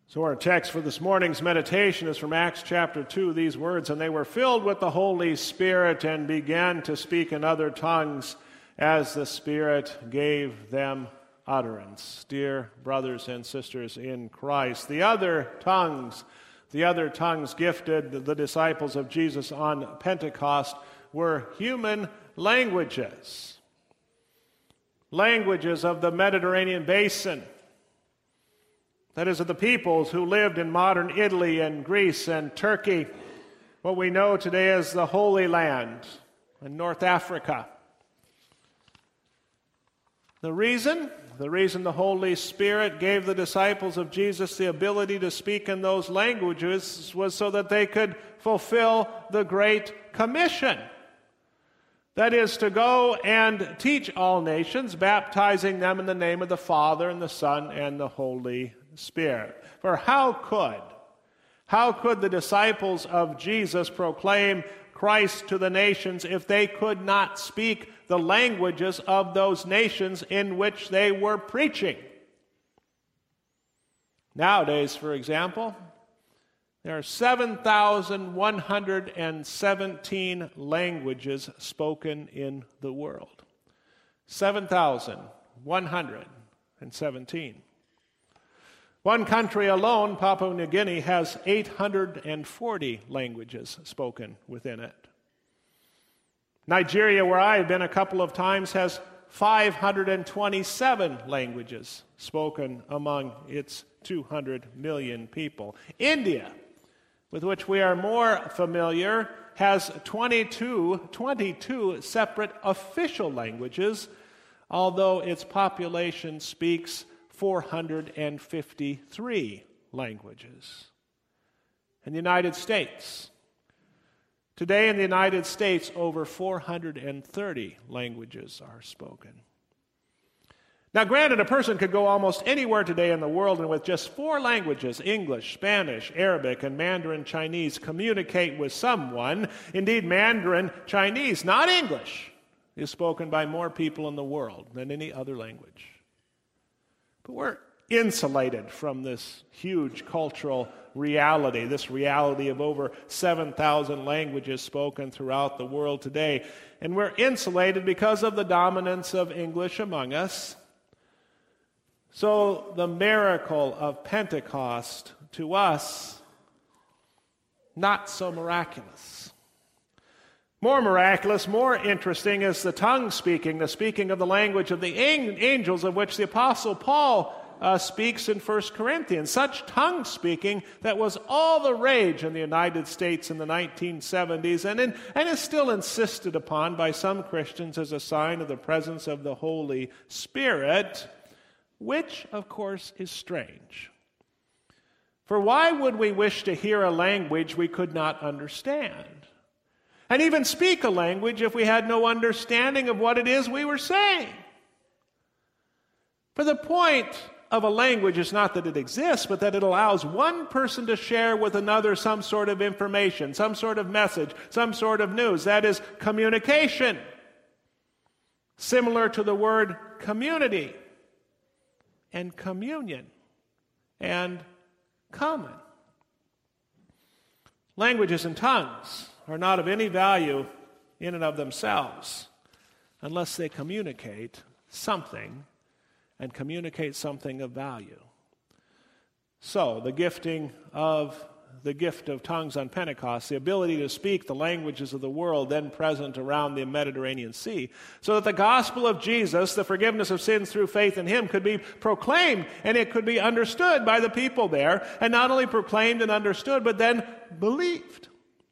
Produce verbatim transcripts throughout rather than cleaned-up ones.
So our text for this morning's meditation is from Acts chapter two, these words, "And they were filled with the Holy Spirit and began to speak in other tongues as the Spirit gave them utterance." Dear brothers and sisters in Christ, the other tongues, the other tongues gifted the disciples of Jesus on Pentecost were human languages, languages of the Mediterranean basin. That is, of the peoples who lived in modern Italy and Greece and Turkey, what we know today as the Holy Land in North Africa. The reason? The reason the Holy Spirit gave the disciples of Jesus the ability to speak in those languages was so that they could fulfill the Great Commission. That is, to go and teach all nations, baptizing them in the name of the Father and the Son and the Holy Spirit. For how could, how could the disciples of Jesus proclaim Christ to the nations if they could not speak the languages of those nations in which they were preaching? Nowadays, for example, there are seven thousand one hundred seventeen languages spoken in the world. seven thousand one hundred seventeen. One country alone, Papua New Guinea, has eight hundred forty languages spoken within it. Nigeria, where I've been a couple of times, has five hundred twenty-seven languages spoken among its two hundred million people. India, with which we are more familiar, has twenty-two, twenty-two separate official languages, although its population speaks four hundred fifty-three languages. In the United States, today in the United States, over four hundred thirty languages are spoken. Now, granted, a person could go almost anywhere today in the world and with just four languages, English, Spanish, Arabic, and Mandarin Chinese, communicate with someone. Indeed, Mandarin Chinese, not English, is spoken by more people in the world than any other language. But we're insulated from this huge cultural reality, this reality of over seven thousand languages spoken throughout the world today. And we're insulated because of the dominance of English among us. So the miracle of Pentecost to us, not so miraculous. More miraculous, more interesting is the tongue speaking, the speaking of the language of the angels, of which the Apostle Paul uh, speaks in First Corinthians. Such tongue speaking that was all the rage in the United States in the nineteen seventies and, in, and is still insisted upon by some Christians as a sign of the presence of the Holy Spirit, which, of course, is strange. For why would we wish to hear a language we could not understand? And even speak a language if we had no understanding of what it is we were saying. For the point of a language is not that it exists, but that it allows one person to share with another some sort of information, some sort of message, some sort of news. That is communication. Similar to the word community and communion and common. Languages and tongues are not of any value in and of themselves unless they communicate something and communicate something of value. So, the gifting of the gift of tongues on Pentecost, the ability to speak the languages of the world then present around the Mediterranean Sea, so that the gospel of Jesus, the forgiveness of sins through faith in him, could be proclaimed and it could be understood by the people there, and not only proclaimed and understood, but then believed.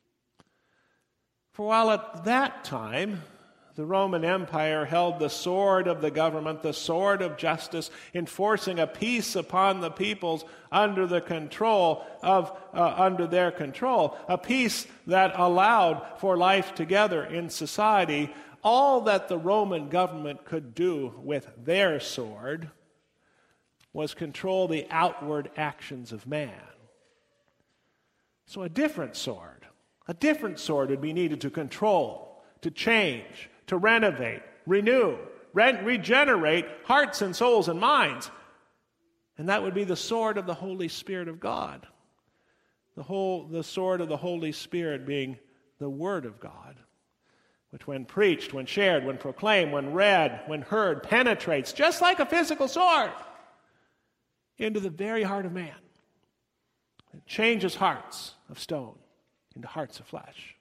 For while at that time the Roman Empire held the sword of the government, the sword of justice, enforcing a peace upon the peoples under the control of, uh, under their control, a peace that allowed for life together in society, all that the Roman government could do with their sword was control the outward actions of man. So a different sword. A different sword would be needed to control, to change, to renovate, renew, re- regenerate hearts and souls and minds. And that would be the sword of the Holy Spirit of God. The whole, the sword of the Holy Spirit being the Word of God, which when preached, when shared, when proclaimed, when read, when heard, penetrates, just like a physical sword, into the very heart of man. It changes hearts of stone into hearts of flesh.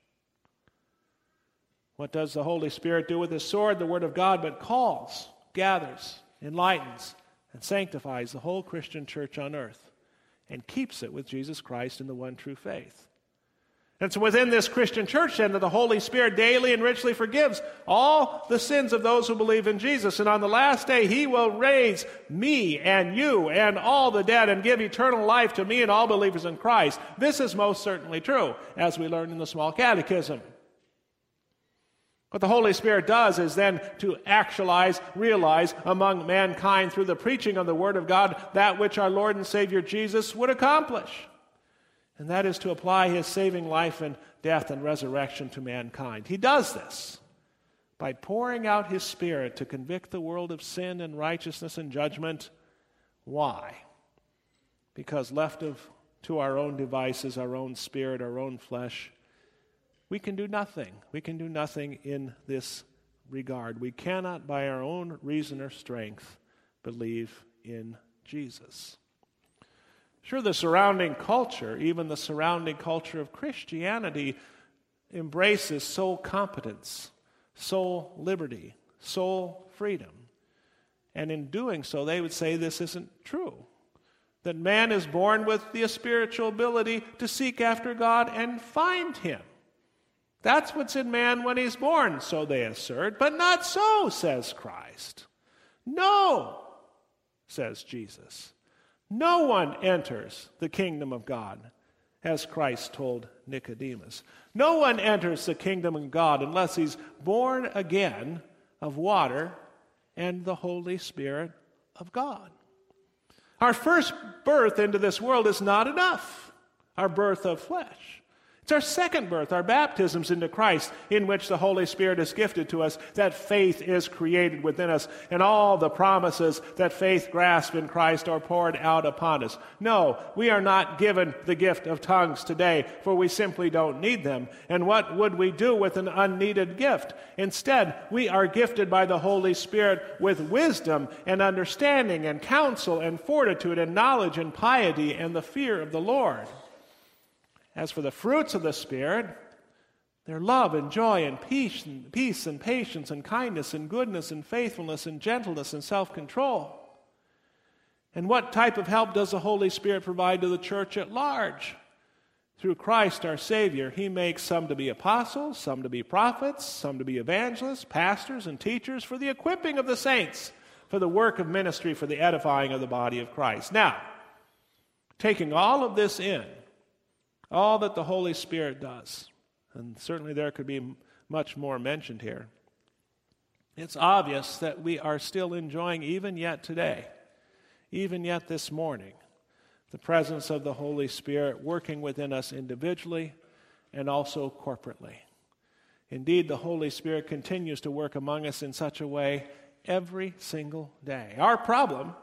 What does the Holy Spirit do with His sword, the Word of God, but calls, gathers, enlightens, and sanctifies the whole Christian church on earth and keeps it with Jesus Christ in the one true faith. And so within this Christian church then that the Holy Spirit daily and richly forgives all the sins of those who believe in Jesus. And on the last day He will raise me and you and all the dead and give eternal life to me and all believers in Christ. This is most certainly true, as we learn in the Small Catechism. What the Holy Spirit does is then to actualize, realize among mankind through the preaching of the Word of God that which our Lord and Savior Jesus would accomplish. And that is to apply His saving life and death and resurrection to mankind. He does this by pouring out His Spirit to convict the world of sin and righteousness and judgment. Why? Because left of to our own devices, our own spirit, our own flesh, we can do nothing. We can do nothing in this regard. We cannot, by our own reason or strength, believe in Jesus. Sure, the surrounding culture, even the surrounding culture of Christianity, embraces soul competence, soul liberty, soul freedom. And in doing so, they would say this isn't true. That man is born with the spiritual ability to seek after God and find Him. That's what's in man when he's born, so they assert. But not so, says Christ. No, says Jesus. No one enters the kingdom of God, as Christ told Nicodemus. No one enters the kingdom of God unless he's born again of water and the Holy Spirit of God. Our first birth into this world is not enough, our birth of flesh. It's our second birth, our baptisms into Christ, in which the Holy Spirit is gifted to us, that faith is created within us, and all the promises that faith grasps in Christ are poured out upon us. No, we are not given the gift of tongues today, for we simply don't need them. And what would we do with an unneeded gift? Instead, we are gifted by the Holy Spirit with wisdom and understanding and counsel and fortitude and knowledge and piety and the fear of the Lord. As for the fruits of the Spirit, they're love and joy and peace and, peace and patience and kindness and goodness and faithfulness and gentleness and self-control. And what type of help does the Holy Spirit provide to the church at large? Through Christ our Savior, He makes some to be apostles, some to be prophets, some to be evangelists, pastors, and teachers for the equipping of the saints, for the work of ministry, for the edifying of the body of Christ. Now, taking all of this in, all that the Holy Spirit does, and certainly there could be much more mentioned here, it's obvious that we are still enjoying, even yet today, even yet this morning, the presence of the Holy Spirit working within us individually and also corporately. Indeed, the Holy Spirit continues to work among us in such a way every single day. Our problem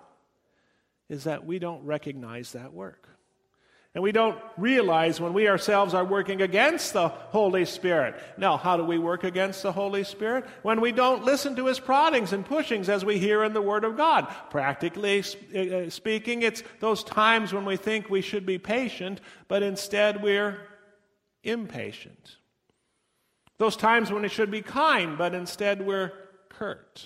is that we don't recognize that work. And we don't realize when we ourselves are working against the Holy Spirit. Now, how do we work against the Holy Spirit? When we don't listen to His proddings and pushings as we hear in the Word of God. Practically speaking, it's those times when we think we should be patient, but instead we're impatient. Those times when we should be kind, but instead we're curt.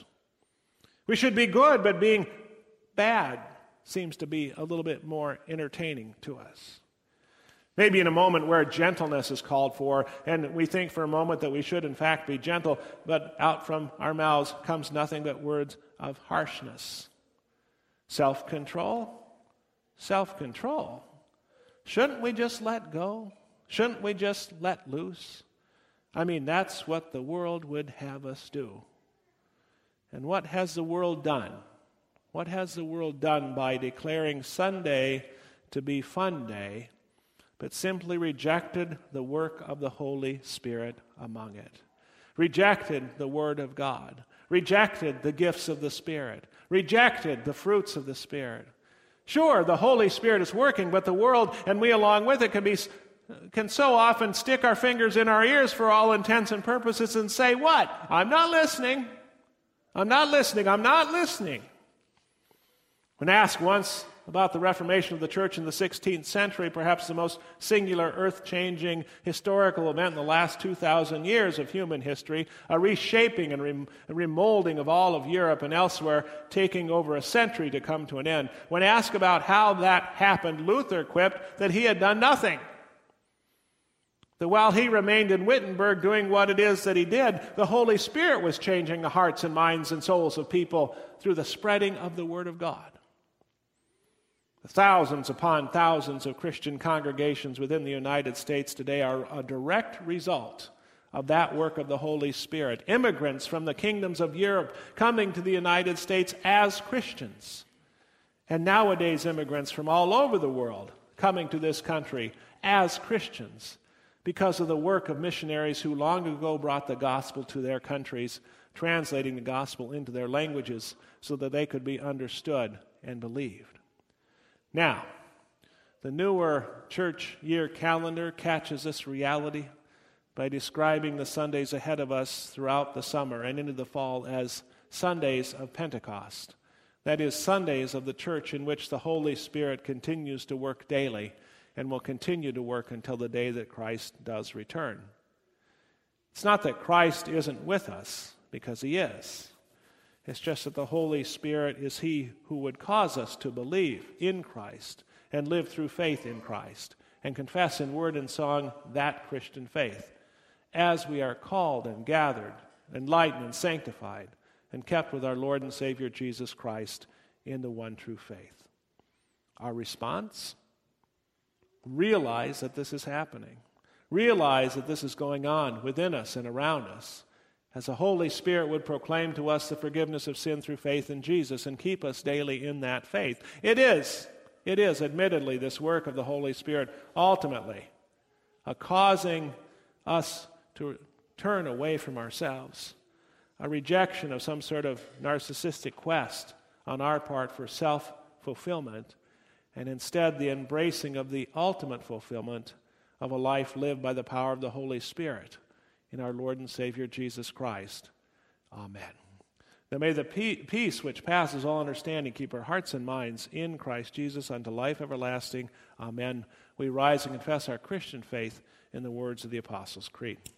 We should be good, but being bad seems to be a little bit more entertaining to us. Maybe in a moment where gentleness is called for, and we think for a moment that we should in fact be gentle, but out from our mouths comes nothing but words of harshness. Self-control? Self-control. Shouldn't we just let go? Shouldn't we just let loose? I mean, that's what the world would have us do. And what has the world done? What has the world done by declaring Sunday to be fun day, but simply rejected the work of the Holy Spirit among it? Rejected the Word of God, rejected the gifts of the Spirit, rejected the fruits of the Spirit, Sure, the Holy Spirit is working, but the world, and we along with it, can be can so often stick our fingers in our ears for all intents and purposes and say, what? I'm not listening. I'm not listening. I'm not listening. When asked once about the Reformation of the church in the sixteenth century, perhaps the most singular, earth-changing historical event in the last two thousand years of human history, a reshaping and rem- remolding of all of Europe and elsewhere, taking over a century to come to an end. When asked about how that happened, Luther quipped that he had done nothing. That while he remained in Wittenberg doing what it is that he did, the Holy Spirit was changing the hearts and minds and souls of people through the spreading of the Word of God. Thousands upon thousands of Christian congregations within the United States today are a direct result of that work of the Holy Spirit. Immigrants from the kingdoms of Europe coming to the United States as Christians. And nowadays immigrants from all over the world coming to this country as Christians because of the work of missionaries who long ago brought the gospel to their countries, translating the gospel into their languages so that they could be understood and believed. Now, the newer church year calendar catches this reality by describing the Sundays ahead of us throughout the summer and into the fall as Sundays of Pentecost. That is, Sundays of the church in which the Holy Spirit continues to work daily and will continue to work until the day that Christ does return. It's not that Christ isn't with us, because he is. It's just that the Holy Spirit is he who would cause us to believe in Christ and live through faith in Christ and confess in word and song that Christian faith as we are called and gathered, enlightened and sanctified and kept with our Lord and Savior Jesus Christ in the one true faith. Our response? Realize that this is happening. Realize that this is going on within us and around us, as the Holy Spirit would proclaim to us the forgiveness of sin through faith in Jesus and keep us daily in that faith. It is, it is admittedly this work of the Holy Spirit ultimately a causing us to turn away from ourselves, a rejection of some sort of narcissistic quest on our part for self-fulfillment, and instead the embracing of the ultimate fulfillment of a life lived by the power of the Holy Spirit in our Lord and Savior Jesus Christ. Amen. Now may the peace which passes all understanding keep our hearts and minds in Christ Jesus unto life everlasting. Amen. We rise and confess our Christian faith in the words of the Apostles' Creed.